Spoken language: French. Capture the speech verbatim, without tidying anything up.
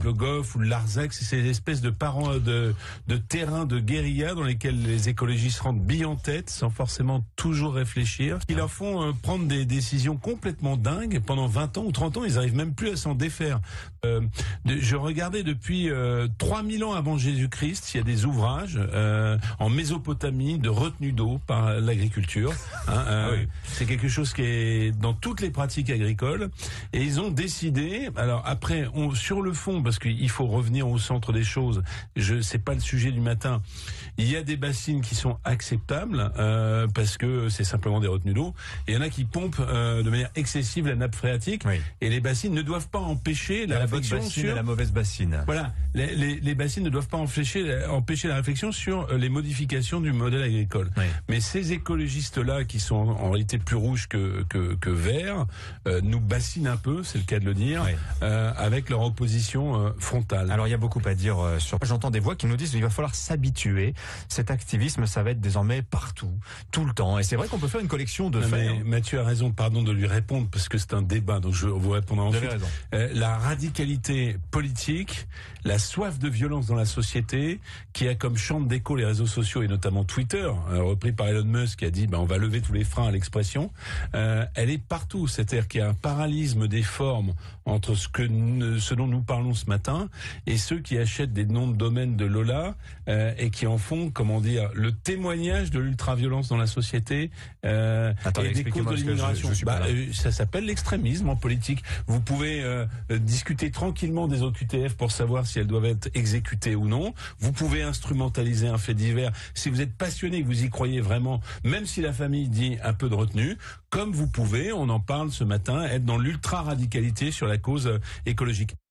le Goff ou le Larzac, c'est ces espèces de parents de, de terrains de guérilla dans lesquels les écologistes rentrent billes en tête sans forcément toujours réfléchir, qui leur font euh, prendre des décisions complètement dingues. Pendant vingt ans ou trente ans, ils arrivent même plus à s'en défaire. Euh, de, je regardais depuis euh, trois mille ans avant Jésus-Christ, il y a des ouvrages euh, en Mésopotamie de retenue d'eau par l'agriculture. Hein, euh, ah oui. C'est quelque chose qui est dans toutes les pratiques agricoles. Et ils ont décidé, alors après, on, sur le fond, parce qu'il faut revenir au centre des choses, je c'est pas le sujet du matin, il y a des bassines qui sont acceptables, euh, parce que c'est simplement des retenues d'eau, et il y en a qui pompent euh, de manière excessive la nappe phréatique, oui. Et les bassines ne doivent pas empêcher la, la réflexion bonne bassine sur... et la mauvaise bassine. Voilà, les, les, les bassines ne doivent pas empêcher, empêcher la réflexion sur les modifications du modèle agricole. Oui. Mais ces écologistes-là, qui sont en réalité plus rouges que, que, que verts, euh, nous bassinent un peu, c'est le cas de le dire, oui. euh, avec leur opposition euh, frontale. Alors il y a beaucoup à dire euh, sur... J'entends des voix qui nous disent qu'il va falloir s'habituer. Cet activisme, ça va être désormais partout, tout le temps. Et c'est vrai qu'on peut faire une collection de non, faits. Mais Mathieu a raison, pardon de lui répondre, parce que c'est un débat, donc je vais vous répondre ensuite. Vous avez raison. Euh, la radicalité politique, la soif de violence dans la société, qui a comme champ d'écho les réseaux sociaux et notamment Twitter, euh, repris par Elon Musk, qui a dit ben, on va lever tous les freins à l'expression, euh, elle est partout. C'est-à-dire qu'il y a un paralysme des formes entre ce, que, ce dont nous parlons ce matin et ceux qui achètent des noms de domaine de Lola euh, et qui en font, comment dire, le témoignage de l'ultra-violence dans la société euh, Attendez, et des causes de l'immigration. Bah, euh, ça s'appelle l'extrémisme en politique. Vous pouvez euh, discuter tranquillement des O Q T F pour savoir si elles doivent être exécutées ou non. Vous pouvez instrumentaliser un fait divers si vous êtes passionné, que vous y croyez vraiment, même si la famille dit un peu de retenue, comme vous pouvez, on en parle ce matin, être dans l'ultra-radicalité sur la cause écologique.